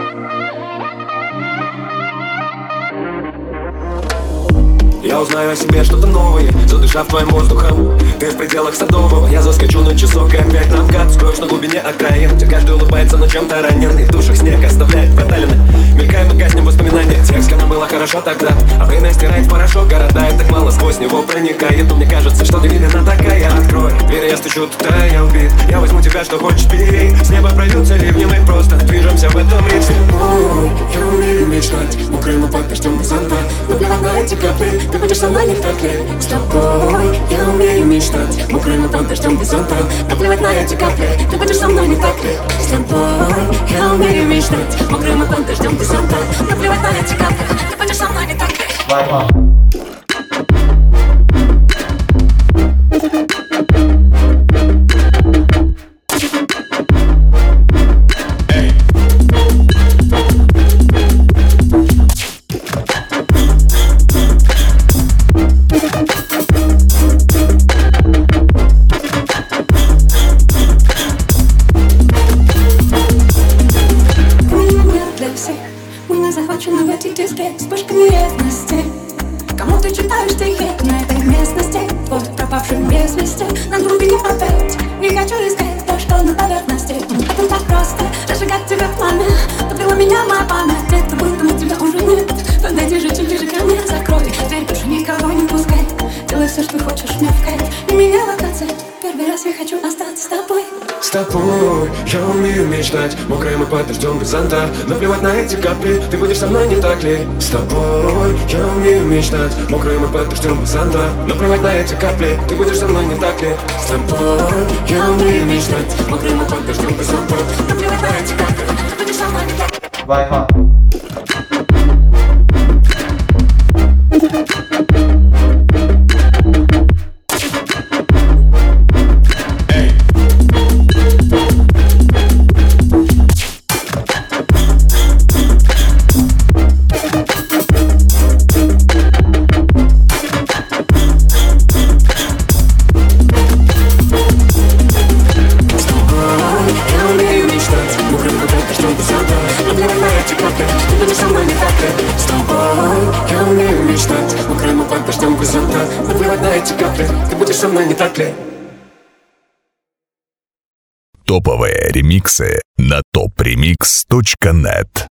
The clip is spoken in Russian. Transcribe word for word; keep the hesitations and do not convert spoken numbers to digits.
Я узнаю о себе что-то новое, задышав твоим воздухом. Ты в пределах Садового, я заскочу на часок и опять на МКАД. Скроюсь на глубине окраин, где каждый улыбается на чем-то ранен. И в душах снег оставляет проталины. Мелькаем и гаснем воспоминания тех, с кем нам было хорошо тогда. А время стирает в порошок города, и так мало сквозь него проникает. Но мне кажется, что ты именно такая. Открой дверь, я стучу, туда я убит. Я возьму тебя, что хочешь, бери. С неба прольются ливни, мы просто движемся в этом ритме. Ой, я умею мечтать, мокрым под дождем без зонта. Наплевать на эти капли, ты будешь со мной не так ли? С тобой я умею мечтать, мокрым под дождем без зонта. Наплевать на эти капли, ты будешь со мной не так ли? С тобой я умею мечтать, мокрым под дождем без зонта. Наплевать на эти капли, ты будешь со мной не так ли? Захвачены в этих дисплеях вспышками ревности. Кому ты читаешь стихи на этой местности? Вот пропавший без вести на глубине опять. Не хочу искать то, что на поверхности. Это так просто, разжигать тебя пламя. Добила меня моя память, где-то был, но тебя уже нет. Подойди же чуть ближе ко мне, закрой дверь, больше никого не пускай. Делай все, что хочешь, мне вкать. Не меня локация, первый раз я хочу остаться с тобой. С тобой я умею мечтать, мокрый мы под дождем без зонта. Наплевать на эти капли, ты будешь со мной не так ли? С тобой я умею мечтать, мокрый мы под дождем без зонта. Наплевать на эти капли, ты будешь со мной не так ли? С тобой я умею мечтать, мокрый мы под дождем без зонта. Наплевать на эти капли, ты будешь со мной не так ли? Вайха. Наплевать на эти капли, ты будешь со мной не так ли? Топовые ремиксы на топ ремикс точка нет.